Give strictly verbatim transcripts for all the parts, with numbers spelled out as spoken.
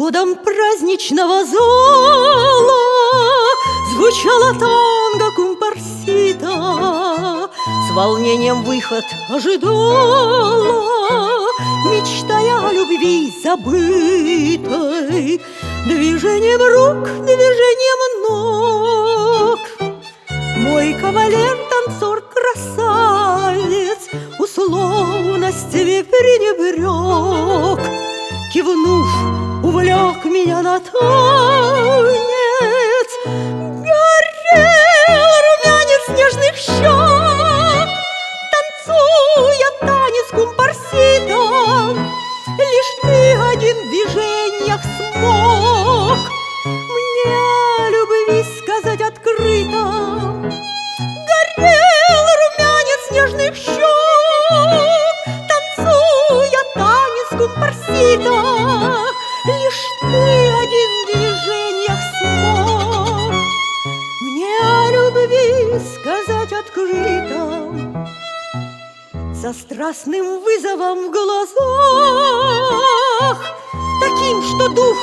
сводом праздничного зала звучала танго компарсита. С волнением выход ожидала, мечтая о любви забытой. Движением рук, движением ног мой кавалер, танцор, красавец условностями пренебрег. Кивнув, увлек меня на танец. Горел румянец нежных щек, танцуя танец компарсита. Лишь ты один в движениях смог мне о любви сказать открыто. Горел румянец нежных щек, танцуя танец компарсита. Лишь ты один в движениях смог мне о любви сказать открыто. Со страстным вызовом в глазах, таким, что дух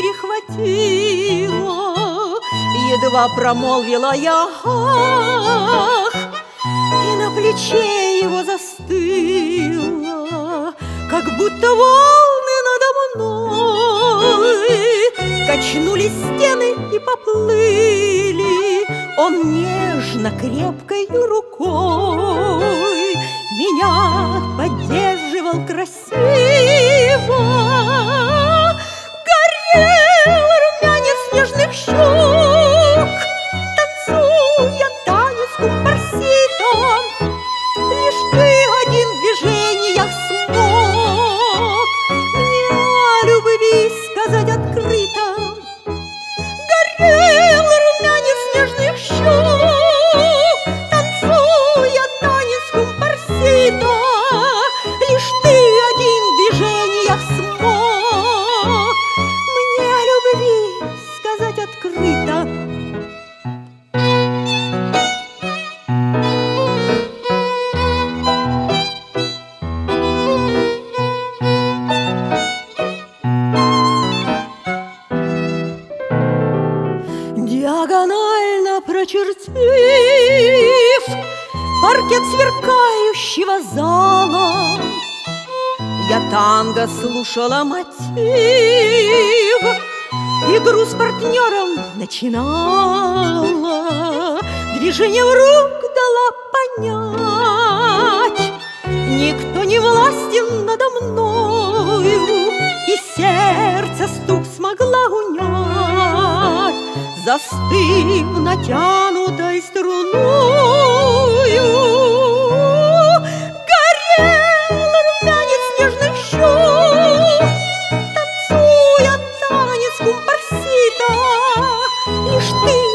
перехватило, едва промолвила я «ах», и на плече его застыла, как будто волны надо мной. Качнулись стены и поплыли, он нежно крепкою рукой меня поддерживал красиво. Горел румянец нежных щек, танцуя танец компарсита. Лишь ты один в движениях смог мне о любви сказать открыто. Горел румянец нежных щек, танцуя танец компарсита. Лишь ты один в движениях смог мне о любви сказать открыто. Диагонально прочертив паркет сверкающего зала, я танго слушала мотив, игру с партнером начинала, движением рук дала понять: никто не властен надо мною, и сердце стук смогла унять, застыв натянутой струною. Горел румянец нежных щек, танцуя танец компарсита. Лишь ты